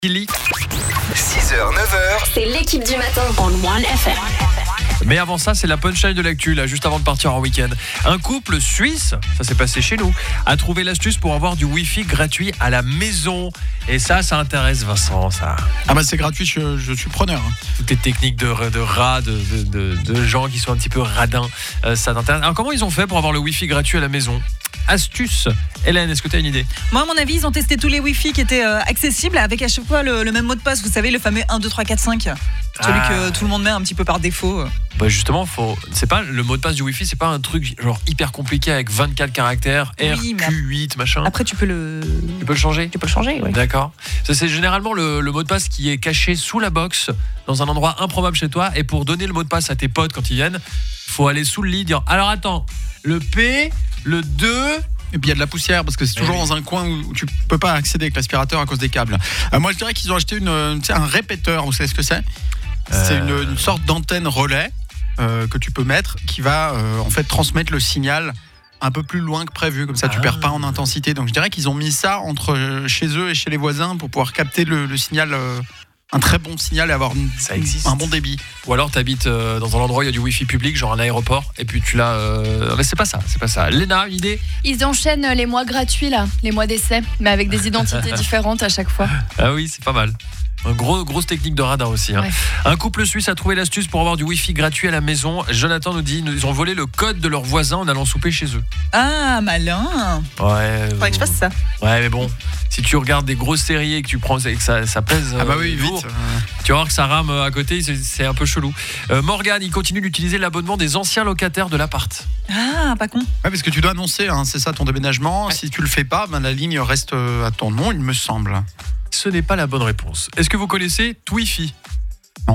Billy. 6h, 9h, C'est l'équipe du matin on One FM. Mais avant ça, c'est la punchline de l'actu, là, juste avant de partir en week-end. Un couple suisse, ça s'est passé chez nous, a trouvé l'astuce pour avoir du Wi-Fi gratuit à la maison. Et ça intéresse Vincent, ça. Ah bah c'est gratuit, je suis preneur. Toutes les techniques de rats, de gens qui sont un petit peu radins, ça t'intéresse. Alors comment ils ont fait pour avoir le Wi-Fi gratuit à la maison ? Astuce. Hélène, est-ce que tu as une idée ? Moi, à mon avis, ils ont testé tous les Wi-Fi qui étaient accessibles avec à chaque fois le même mot de passe. Vous savez, le fameux 1, 2, 3, 4, 5. Celui que tout le monde met un petit peu par défaut. Bah justement, c'est pas le mot de passe du Wi-Fi, c'est pas un truc genre hyper compliqué avec 24 caractères, Oui, mais RQ8, machin. Après, tu peux le changer. Tu peux le changer, oui. D'accord. Ça, c'est généralement le mot de passe qui est caché sous la box, dans un endroit improbable chez toi. Et pour donner le mot de passe à tes potes quand ils viennent, faut aller sous le lit, dire alors attends, le P, le 2. Et puis il y a de la poussière parce que c'est toujours dans un coin où tu peux pas accéder avec l'aspirateur à cause des câbles. Moi je dirais qu'ils ont acheté un répéteur, vous savez ce que c'est ? C'est une sorte d'antenne relais que tu peux mettre qui va en fait transmettre le signal un peu plus loin que prévu, comme ça tu perds pas en intensité. Donc je dirais qu'ils ont mis ça entre chez eux et chez les voisins pour pouvoir capter le signal, un très bon signal et avoir un bon débit. Ou alors t'habites dans un endroit où il y a du Wi-Fi public, genre un aéroport, et puis tu l'as. Mais c'est pas ça. Léna, une idée ? Ils enchaînent les mois gratuits là, les mois d'essai, mais avec des identités différentes à chaque fois. Ah oui, c'est pas mal. Grosse technique de radin aussi. Hein. Ouais. Un couple suisse a trouvé l'astuce pour avoir du Wi-Fi gratuit à la maison. Jonathan nous dit ils ont volé le code de leurs voisins en allant souper chez eux. Ah, malin. Ouais. Faudrait que je fasse ça. Ouais, mais bon, si tu regardes des grosses séries et que tu prends et que ça pèse. Ah bah oui, lourd, vite. Tu vas voir que ça rame à côté, c'est un peu chelou. Morgane, il continue d'utiliser l'abonnement des anciens locataires de l'appart. Ah, pas con. Ouais, parce que tu dois annoncer, c'est ça ton déménagement. Ouais. Si tu le fais pas, la ligne reste à ton nom, il me semble. Ce n'est pas la bonne réponse. Est-ce que vous connaissez Twifi ? Non.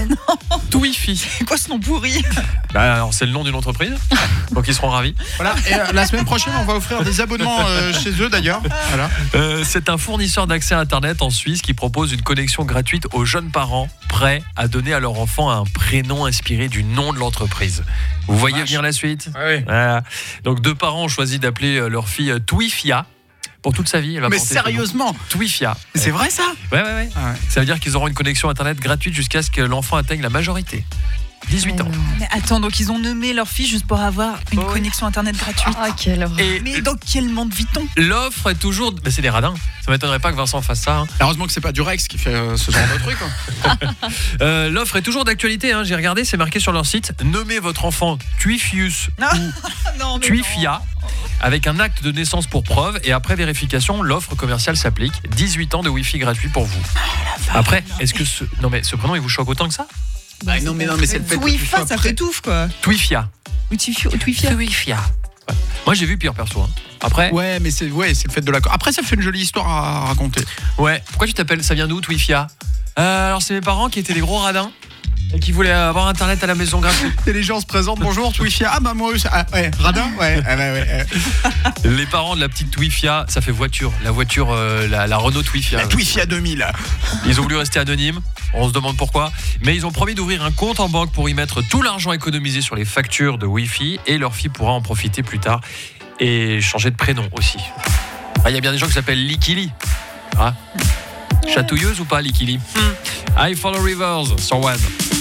Twifi. C'est quoi ce nom pourri ? Alors c'est le nom d'une entreprise, donc ils seront ravis. Voilà. Et la semaine prochaine, on va offrir des abonnements chez eux d'ailleurs. Voilà. C'est un fournisseur d'accès à Internet en Suisse qui propose une connexion gratuite aux jeunes parents prêts à donner à leur enfant un prénom inspiré du nom de l'entreprise. Vous voyez venir la suite ? Ouais. Voilà. Donc 2 parents ont choisi d'appeler leur fille Twifia. Pour toute sa vie, elle va Mais porter sérieusement, Twifia. c'est vrai ça ? Ouais. Ah ouais. Ça veut dire qu'ils auront une connexion Internet gratuite jusqu'à ce que l'enfant atteigne la majorité. 18 ans. Mais attends, donc ils ont nommé leur fille juste pour avoir une connexion internet gratuite. Ah, quelle horreur. Et Mais dans quel monde vit-on ? l'offre est toujours. C'est des radins. Ça m'étonnerait pas que Vincent fasse ça. Hein. Heureusement que c'est pas Durex qui fait ce genre de truc. L'offre est toujours d'actualité. Hein. J'ai regardé, c'est marqué sur leur site. Nommez votre enfant Twifius ou Twifia avec un acte de naissance pour preuve. Et après vérification, l'offre commerciale s'applique. 18 ans de Wi-Fi gratuit pour vous. Après, est-ce que ce prénom il vous choque autant que ça ? Non mais c'est le fait que tu Twifa, sois ça prêt. fait touffe quoi. Twifia. Twifia. Twifia. Ouais. Moi j'ai vu pire perso. Hein. Après. Ouais, mais c'est le fait de l'accord. Après, ça fait une jolie histoire à raconter. Ouais. Pourquoi tu t'appelles ? Ça vient d'où, Twifia ? Alors c'est mes parents qui étaient des gros radins et qui voulaient avoir internet à la maison gratuit. Et les gens se présentent, bonjour, Twifia. Ah bah moi aussi. Ah, ouais, radin. Ouais. Les parents de la petite Twifia, ça fait voiture. La voiture, la Renault Twifia. La Twifia 2000. Ils ont voulu rester anonymes. On se demande pourquoi. Mais ils ont promis d'ouvrir un compte en banque pour y mettre tout l'argent économisé sur les factures de Wi-Fi et leur fille pourra en profiter plus tard et changer de prénom aussi. Il y a bien des gens qui s'appellent Likili. Ah. Chatouilleuse ou pas, Likili ? I Follow Rivers sur One.